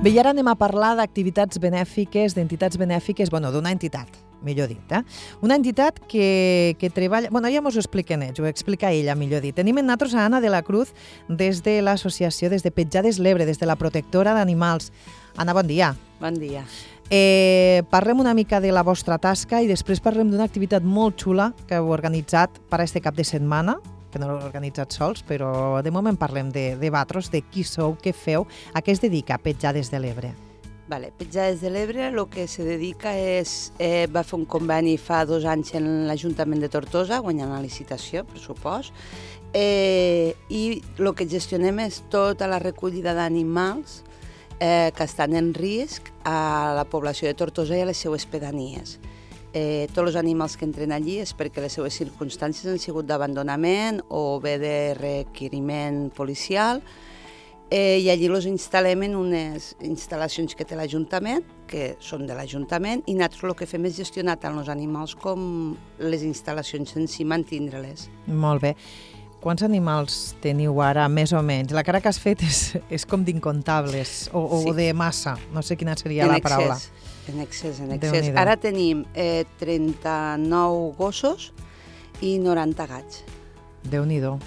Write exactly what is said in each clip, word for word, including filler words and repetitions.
Bé, i ara anem a parlar d'activitats benèfiques, d'entitats benèfiques, bueno, d'una entitat, millor dit. Eh? Una entitat que, que treballa... Bueno, ja mos ho expliquen ells, ho explica ella, millor dit. Tenim en nosaltres a Anna de la Cruz des de l'associació, des de Petjades l'Ebre, des de la protectora d'animals. Anna, bon dia. Bon dia. Eh, parlem una mica de la vostra tasca i després parlem d'una activitat molt xula que heu organitzat per a este cap de setmana, que no l'heu organitzat sols, però de moment parlem de, de vosaltres, de qui sou, què feu, a què es dedica Petjades de l'Ebre. Vale, Petjades de l'Ebre el que se dedica és... Eh, va fer un conveni fa dos anys en l'Ajuntament de Tortosa, guanyant la licitació, pressupost, eh, i el que gestionem és tota la recollida d'animals eh, que estan en risc a la població de Tortosa i a les seues pedanies. Eh, tots els animals que entren allí és perquè les seues circumstàncies han sigut d'abandonament o bé de requeriment policial, eh, i allí els instal·lem en unes instal·lacions que té l'Ajuntament, que són de l'Ajuntament, i nosaltres el que fem és gestionar tant els animals com les instal·lacions en si, mantindre-les. Molt bé. Quants animals teniu ara, més o menys? La cara que has fet és, és com d'incontables, o, o sí. de massa, no sé quina seria en la paraula. Excés. En excés, en excés. Ara tenim eh, trenta-nou gossos i noranta gats. Déu-n'hi-do.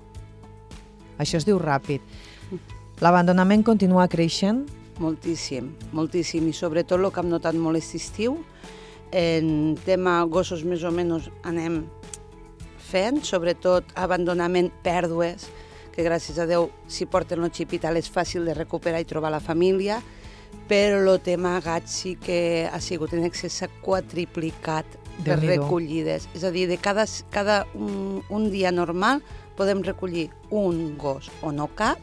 Això es diu ràpid. L'abandonament continua creixent? Moltíssim, moltíssim. I sobretot el que hem notat molt és estiu. En tema gossos més o menys anem fent, sobretot abandonament, pèrdues, que gràcies a Déu si porten el xip i tal és fàcil de recuperar i trobar la família, però el tema gats sí que ha sigut en excés, s'ha quadriplicat les recollides. És a dir, de cada, cada un, un dia normal podem recollir un gos o no cap,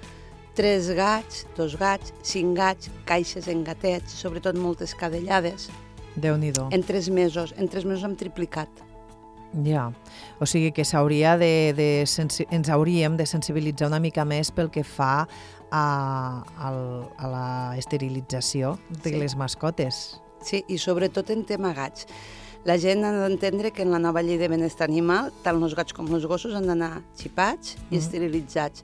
tres gats, dos gats, cinc gats, caixes en gatets, sobretot moltes cadellades. Déu-n'hi-do. En tres mesos, en tres mesos hem triplicat. Ja, o sigui que s'hauria de, de sensi... ens hauríem de sensibilitzar una mica més pel que fa a, a, a la esterilització de sí. les mascotes. Sí, i sobretot en tema gats. La gent ha d'entendre que en la nova llei de benestar animal, tant els gats com els gossos han d'anar xipats i mm. esterilitzats.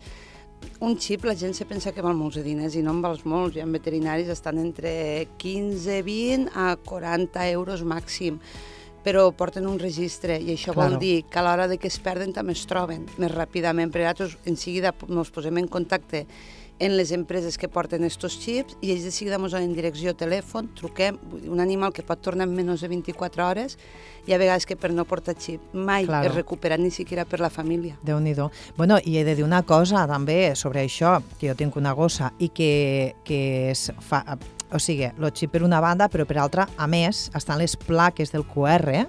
Un xip, la gent se pensa que val molts de diners i no en vals molts. Hi ha veterinaris estan entre quinze, vint a quaranta euros màxim, però porten un registre i això claro. Vol dir que a l'hora de que es perden també es troben més ràpidament, perquè nosaltres en seguida ens posem en contacte en les empreses que porten estos xips i ells de seguida ens donen direcció, telèfon, truquem, un animal que pot tornar en menys de vint-i-quatre hores i a vegades que per no portar xip mai claro. Es recupera ni siquiera per la família. Déu-n'hi-do. Bueno, i he de dir una cosa també sobre això, que jo tinc una gossa i que, que es fa... O sigui, el xip per una banda, però per altra, a més, estan les plaques del Q R,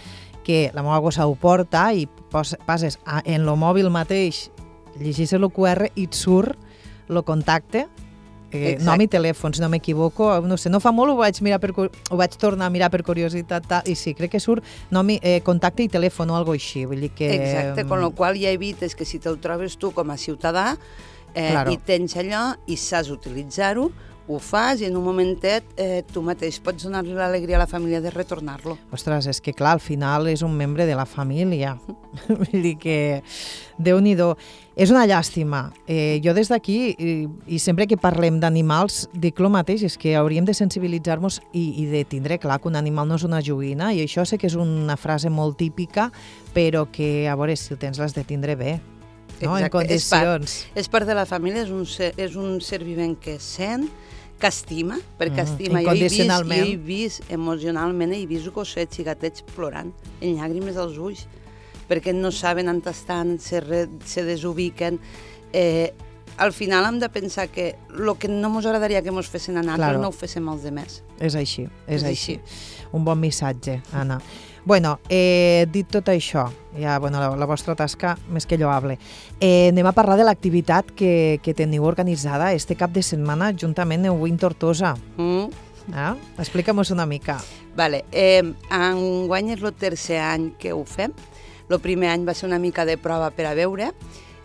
que la meva gossa ho porta i passes en el mòbil mateix, llegis el Q R i et surt el contacte, eh, nom i telèfon, si no m'equivoco, no sé, no fa molt ho vaig, mirar per, ho vaig tornar a mirar per curiositat, tal, i sí, crec que surt nom i, eh, contacte i telèfon o alguna cosa així. Vull dir que... Exacte, con lo qual ja evites que si te'l trobes tu com a ciutadà eh, claro. I tens allò i saps utilitzar-ho, ho fas i en un momentet eh, tu mateix pots donar-li l'alegria a la família de retornar-lo. Ostres, és que clar, al final és un membre de la família. Vull dir que Déu-n'hi-do. És una llàstima. Eh, jo des d'aquí, i, i sempre que parlem d'animals, dic el mateix, és que hauríem de sensibilitzar-nos i, i de tindre clar que un animal no és una joguina, i això sé que és una frase molt típica, però que, a veure, si el tens l'has de tindre bé. No? En condicions. És part, és part de la família, és un ser, és un ser vivent que sent, que estima, perquè mm, estima. Incondicionalment. Jo he, vist, jo he vist emocionalment, he vist gossets i gatets plorant, en llàgrimes als ulls, perquè no saben on estan, se, re, se desubiquen. Eh, al final hem de pensar que el que no ens agradaria que ens fessin a nosaltres claro. No ho féssim als demés. És així, és, és així. així. Un bon missatge, Anna. Bueno, eh, dit tot això, ja, bueno, la, la vostra tasca més que lloable, eh, anem a parlar de l'activitat que, que teniu organitzada este cap de setmana juntament amb Win Tortosa. Mm. Eh? Explica'm-nos una mica. Vale, eh, enguany és el tercer any que ho fem. El primer any va ser una mica de prova per a veure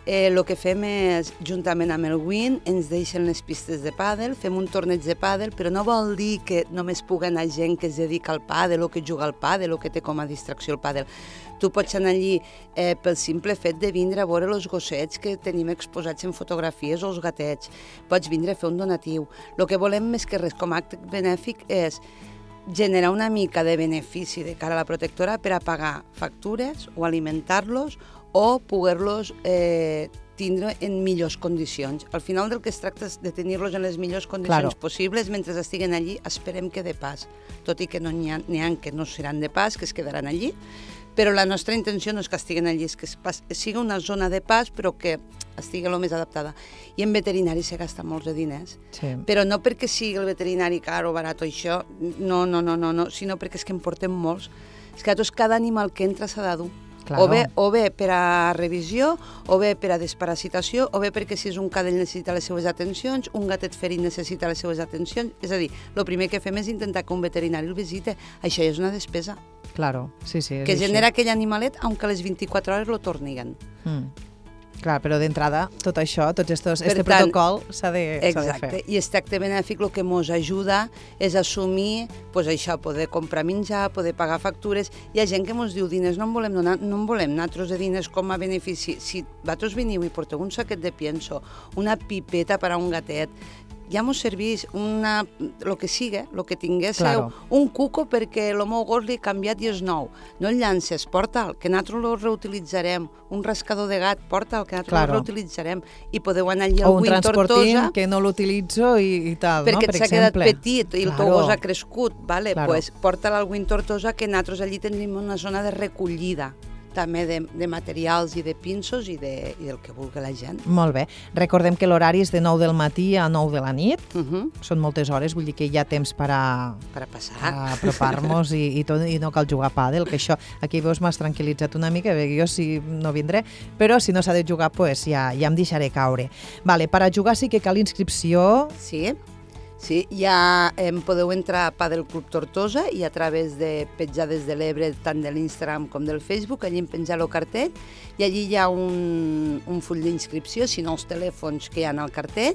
el eh, que fem és, juntament amb el Win, ens deixen les pistes de pàdel, fem un torneig de pàdel, però no vol dir que només pugui anar gent que es dedica al pàdel o que juga al pàdel o que té com a distracció el pàdel. Tu pots anar allí eh, pel simple fet de vindre a veure els gossets que tenim exposats en fotografies o els gatets. Pots vindre a fer un donatiu. El que volem més que res com a acte benèfic és generar una mica de benefici de cara a la protectora per a pagar factures o alimentar-los o poder-los eh, tindre en millors condicions. Al final del que es tracta és de tenir-los en les millors condicions claro. possibles mentre estiguen allí, esperem que de pas, tot i que no n'hi ha, n'hi ha que no seran de pas, que es quedaran allí, però la nostra intenció no és que estiguen allí, és que es pas, sigui una zona de pas però que estigui el més adaptada. I en veterinari se gasta molts de diners, sí. però no perquè sigui el veterinari car o barat o això, no, no, no, no, no, sinó perquè és que en portem molts. És que a tots cada animal que entra s'ha de dur. Claro. O, bé, o bé per a revisió, o bé per a desparasitació, o bé perquè si és un cadell necessita les seues atencions, un gatet ferit necessita les seues atencions. És a dir, el primer que fem és intentar que un veterinari el visite. Això és una despesa. Claro, sí, sí. Que així. genera aquell animalet, aunque a les vint-i-quatre hores lo torniguen. Mm. Clar, però d'entrada, tot això, tots estos, per este tant, protocol s'ha de, exacte, de fer. I este acte benèfic el que ens ajuda és assumir pues, això, poder comprar menjar, poder pagar factures. Hi ha gent que ens diu diners no en volem donar, no en volem nosaltres de diners com a benefici. Si vosaltres veniu i porteu un saquet de pienso, una pipeta per a un gatet, ja mos serveix una, el que siga, el que tinguéssiu, claro. un cuco perquè el meu gos li ha canviat i és nou. No el llances, porta'l, que nosaltres el reutilitzarem. Un rascador de gat, porta'l, que nosaltres claro. el reutilitzarem. I podeu anar allà al Win Tortosa. O un transportín que no l'utilitzo i, i tal, perquè no? Per s'ha quedat petit i claro. el teu gos ha crescut, vale? Claro. Pues, porta'l al Win Tortosa, que nosaltres allí tenim una zona de recollida també de, de materials i de pinços i, de, i del que vulgui la gent. Molt bé. Recordem que l'horari és de nou del matí a nou de la nit. Uh -huh. Són moltes hores, vull dir que hi ha temps per a, per a passar. A apropar-nos i, i, tot, i no cal jugar a pàdel, que això aquí veus m'has tranquil·litzat una mica, perquè jo sí no vindré, però si no s'ha de jugar, pues ja, ja em deixaré caure. Vale, per a jugar sí que cal inscripció. Sí. Sí, ja eh, podeu entrar a Padel Club Tortosa i a través de Petjades de l'Ebre, tant de l'Instagram com del Facebook, allí em penjar el cartell i allí hi ha un, un full d'inscripció, si no els telèfons que hi ha al cartell.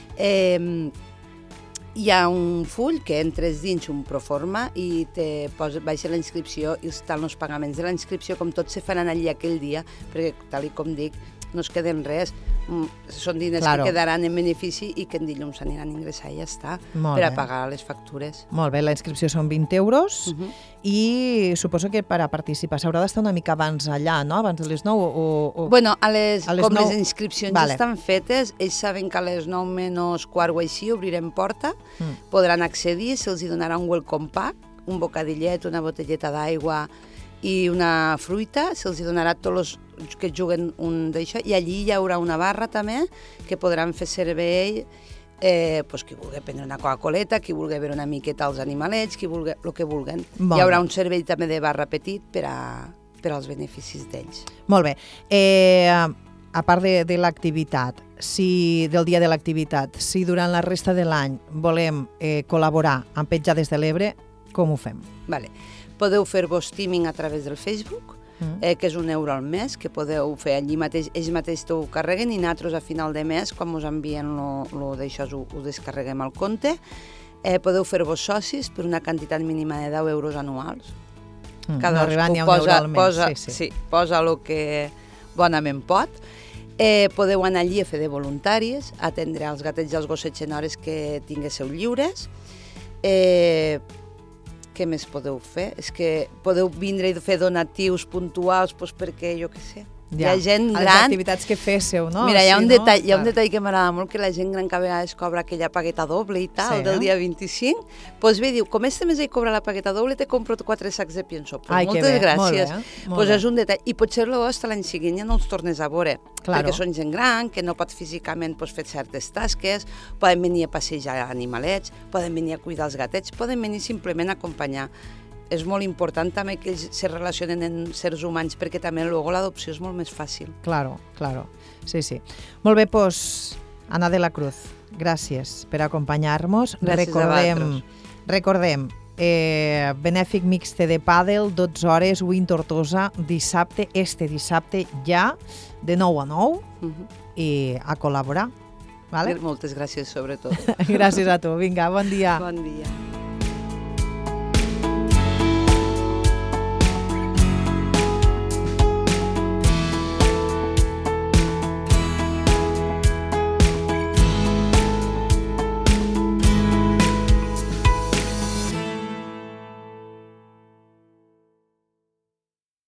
Eh, hi ha un full que entres dins un proforma i te posa, baixa la inscripció i estan els pagaments de la inscripció, com tots se faran allí aquell dia, perquè tal com dic, no es queden res, són diners claro. que quedaran en benefici i que en dilluns aniran a ingressar i ja està, Molt per bé. a pagar les factures. Molt bé, la inscripció són vint euros uh -huh. i suposo que per a participar s'haurà d'estar una mica abans allà, no? Abans de les nou? O, o... Bueno, a les, a les com nou... les inscripcions vale. ja estan fetes, ells saben que a les nou menys quart o així obrirem porta, mm. podran accedir, se'ls donarà un welcome pack, un bocadillet, una botelleta d'aigua i una fruita, se'ls donarà tots els que juguen un d'això, i allí hi haurà una barra també que podran fer servei, eh, pues, qui vulgui prendre una Coca-Coleta, qui vulgui veure una miqueta als animalets, qui vulgui, el que vulguen. Bon. Hi haurà un servei també de barra petit per, a, per als beneficis d'ells. Molt bé. Eh, a part de, de l'activitat, si del dia de l'activitat, si durant la resta de l'any volem eh, col·laborar amb Petjades de l'Ebre, com ho fem? Vale. Podeu fer-vos teaming a través del Facebook, mm. eh, que és un euro al mes, que podeu fer allí mateix, ells mateix t'ho carreguen i nosaltres a final de mes, quan us envien lo d'això, ho, ho descarreguem al compte. Eh, podeu fer-vos socis per una quantitat mínima de deu euros anuals. Mm, Cada no arribant ni a un euro al mes. Posa, sí, sí. sí, posa el que bonament pot. Eh, podeu anar allí a fer de voluntaris, atendre els gatets i els gossets en hores que tinguéssiu lliures. Eh, Què més podeu fer? És que podeu vindre i fer donatius puntuals doncs perquè, jo què sé, ja. hi ha gent gran... Les activitats que féssiu, no? Mira, hi ha, sí, un, no? detall, hi ha un detall que m'agrada molt, que la gent gran que a vegades cobra aquella pagueta doble i tal, sí, del dia vint-i-cinc, doncs bé, diu, com este mes he cobrat la pagueta doble, te compro quatre sacs de pienso. Pues Ai, moltes bé, gràcies. molt bé, eh? Doncs és un detall. I potser llavors hasta l'any següent ja no els tornes a veure, claro. perquè són gent gran, que no pot físicament pues, fer certes tasques, poden venir a passejar animalets, poden venir a cuidar els gatets, poden venir simplement a acompanyar. És molt important també que ells se relacionen amb sers humans, perquè també luego l'adopció és molt més fàcil. Claro, claro. Sí, sí. Molt bé, doncs, Ana de la Cruz, gràcies per acompanyar-nos. Gràcies recordem, a vosaltres. Recordem, eh, benèfic mixte de pàdel, dotze hores, Win Tortosa, dissabte, este dissabte ja, de nou a nou, uh-huh. i a col·laborar. Vale? Moltes gràcies, sobretot. Gràcies a tu. Vinga, bon dia. Bon dia.